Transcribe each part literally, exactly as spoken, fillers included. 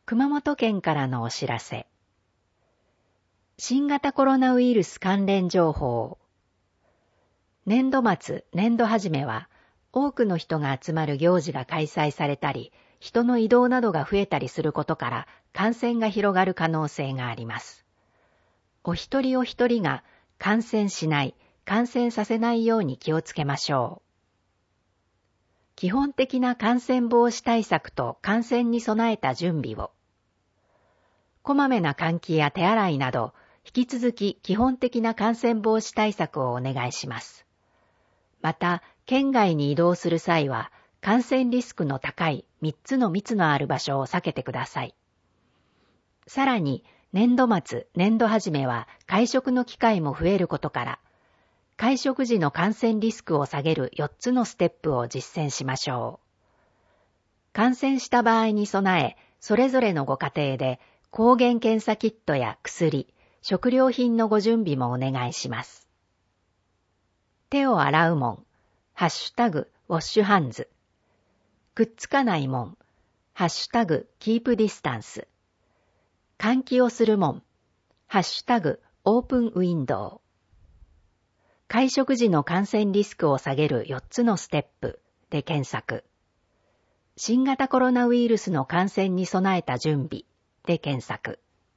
熊本県からのお知らせ。新型コロナウイルス関連情報。年度末、年度始めは、多くの人が集まる行事が開催されたり、人の移動などが増えたりすることから感染が広がる可能性があります。お一人お一人が感染しない、感染させないように気をつけましょう。基本的な感染防止対策と感染に備えた準備を。こまめな換気や手洗いなど、引き続き基本的な感染防止対策をお願いします。また、県外に移動する際は、感染リスクの高いみっつの密のある場所を避けてください。さらに、年度末、年度始めは会食の機会も増えることから、会食時の感染リスクを下げるよっつのステップを実践しましょう。感染した場合に備え、それぞれのご家庭で抗原検査キットや薬、食料品のご準備もお願いします。手を洗うもん、ハッシュタグ、ウォッシュハンズ。くっつかないもん、ハッシュタグ、キープディスタンス。換気をするもん、ハッシュタグ、オープンウィンドウ。会食時の感染リスクを下げるよっつのステップで検索。新型コロナウイルスの感染に備えた準備で検索。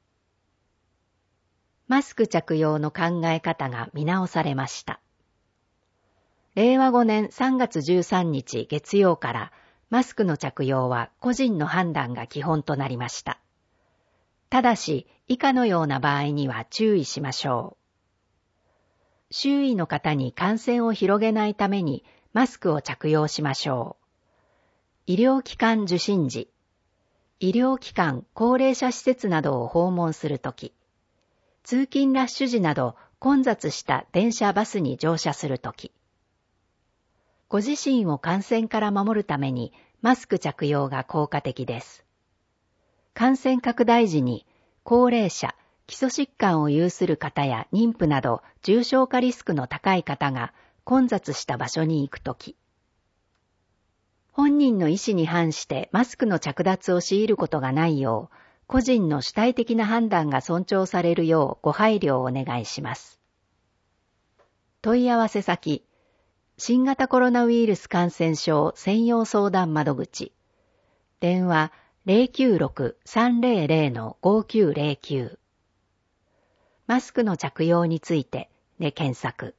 マスク着用の考え方が見直されました。れいわごねんさんがつじゅうさんにち月曜からマスクの着用は個人の判断が基本となりました。ただし、以下のような場合には注意しましょう。周囲の方に感染を広げないためにマスクを着用しましょう。医療機関受診時、医療機関、高齢者施設などを訪問するとき、通勤ラッシュ時など混雑した電車バスに乗車するとき、ご自身を感染から守るためにマスク着用が効果的です。感染拡大時に高齢者、基礎疾患を有する方や妊婦など重症化リスクの高い方が混雑した場所に行くとき、本人の意思に反してマスクの着脱を強いることがないよう、個人の主体的な判断が尊重されるようご配慮をお願いします。問い合わせ先、新型コロナウイルス感染症専用相談窓口、電話 ゼロきゅうろく さんゼロゼロ ごきゅうゼロきゅう、マスクの着用についてで検索。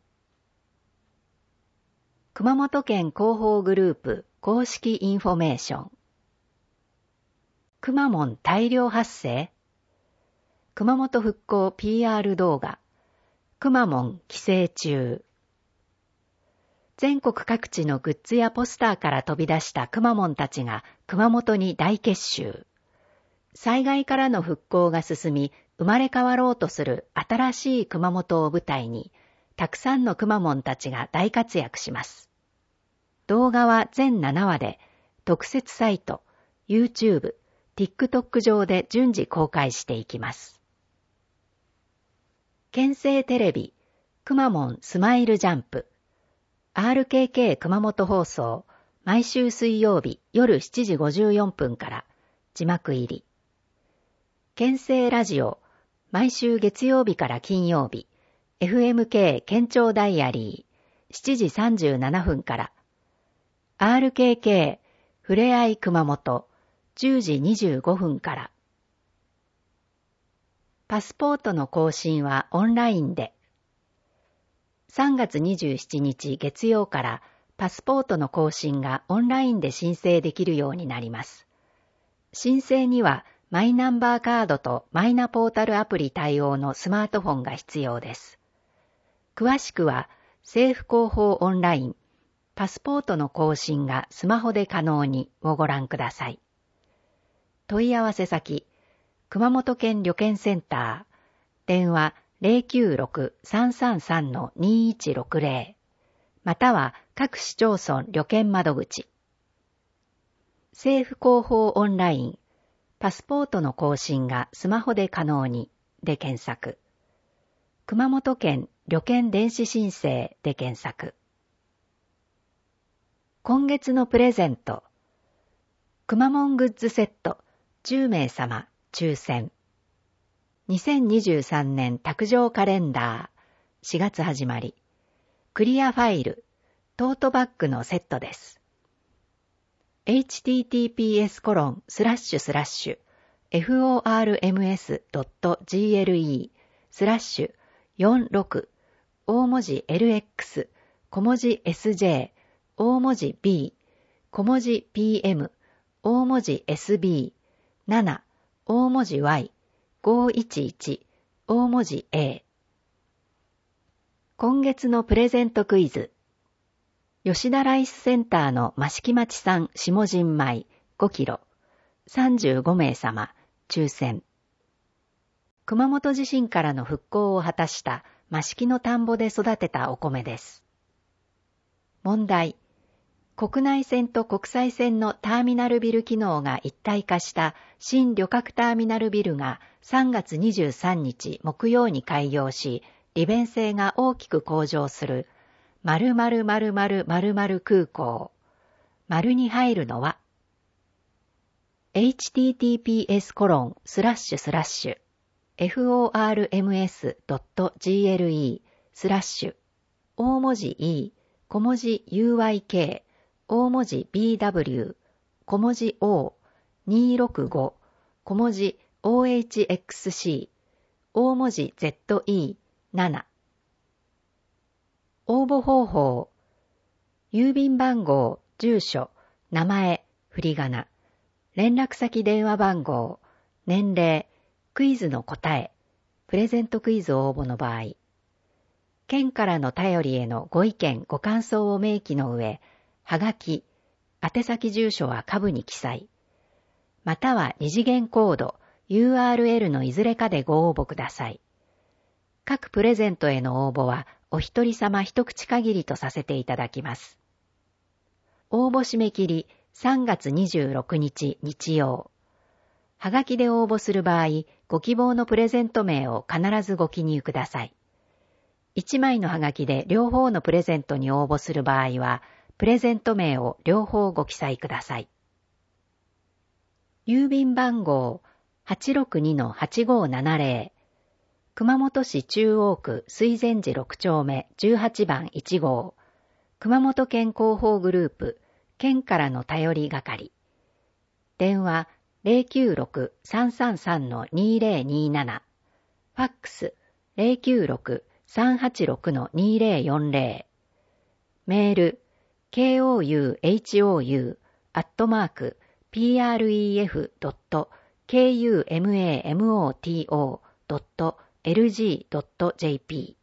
熊本県広報グループ公式インフォメーション。くまモン大量発生？熊本復興 ピーアール 動画。くまモン帰省中。全国各地のグッズやポスターから飛び出したくまモンたちが熊本に大結集。災害からの復興が進み、生まれ変わろうとする新しい熊本を舞台に、たくさんのくまモンたちが大活躍します。動画は全ななわで、特設サイト、YouTube、TikTok 上で順次公開していきます。県政テレビ、くまモンスマイルジャンプ、アールケーケー 熊本放送、毎週水曜日夜しちじごじゅうよんぷんから字幕入り。県政ラジオ、毎週月曜日から金曜日、エフエムケー 県庁ダイアリー、しちじさんじゅうななふんから、アールケーケー ふれあい熊本、じゅうじにじゅうごふんから。パスポートの更新はオンラインで。さんがつにじゅうしちにち月曜からパスポートの更新がオンラインで申請できるようになります。申請にはマイナンバーカードとマイナポータルアプリ対応のスマートフォンが必要です。詳しくは政府広報オンライン、パスポートの更新がスマホで可能にをご覧ください。問い合わせ先、熊本県旅券センター、電話 ゼロきゅうろく さんさんさん にいちろくゼロ、または各市町村旅券窓口。政府広報オンライン、パスポートの更新がスマホで可能にで検索。熊本県旅券電子申請で検索。今月のプレゼント。くまモングッズセット、 じゅうめいさま抽選。にせんにじゅうさんねん卓上カレンダーしがつ始まり。クリアファイル、トートバッグのセットです。エイチティーティーピーエスコロンスラッシュスラッシュエフオーアールエムエスドットジーエルイースラッシュよんじゅうろく大文字 エルエックス 小文字 エスジェー 大文字 B 小文字 ピーエム 大文字 エスビー なな大文字 Y ごいちいち大文字 A。 今月のプレゼントクイズ。吉田ライスセンターの益城町産下陣米ごキロさんじゅうごめいさま抽選。熊本地震からの復興を果たした益城の田んぼで育てたお米です。問題。国内線と国際線のターミナルビル機能が一体化した新旅客ターミナルビルがさんがつにじゅうさんにち木曜に開業し、利便性が大きく向上する〇〇〇〇〇〇空港。丸に入るのは エイチティーティーピーエスコロンスラッシュスラッシュエフオーアールエムエスドットジーエルイースラッシュ大文字 E 小文字 ユーワイケー 大文字 ビーダブリュー 小文字 O にひゃくろくじゅうご 小文字 オーエイチエックスシー 大文字 ゼットイーなな。応募方法。郵便番号、住所、名前、振り仮名、連絡先電話番号、年齢、クイズの答え、プレゼントクイズ応募の場合、県からの便りへのご意見ご感想を明記の上、はがき、宛先住所は下部に記載、または二次元コード、ユーアールエル のいずれかでご応募ください。各プレゼントへの応募はお一人様一口限りとさせていただきます。応募締め切りさんがつにじゅうろくにち日曜。はがきで応募する場合、ご希望のプレゼント名を必ずご記入ください。いちまいのはがきで両方のプレゼントに応募する場合は、プレゼント名を両方ご記載ください。郵便番号 はちろくにのはちごーななぜろ 熊本市中央区水前寺ろくちょうめじゅうはちばんいちごう熊本県広報グループ県からの頼り係。電話 ゼロきゅうろく さんさんさん にぜろになな ファックス ゼロきゅうろく さんはちろく にぜろよんぜろ メール ケーオーユーエイチオーユー アットマーク ピーアールイーエフ ドット ケーユーエムエーエムオーティーオー ドット エルジー ドット ジェーピー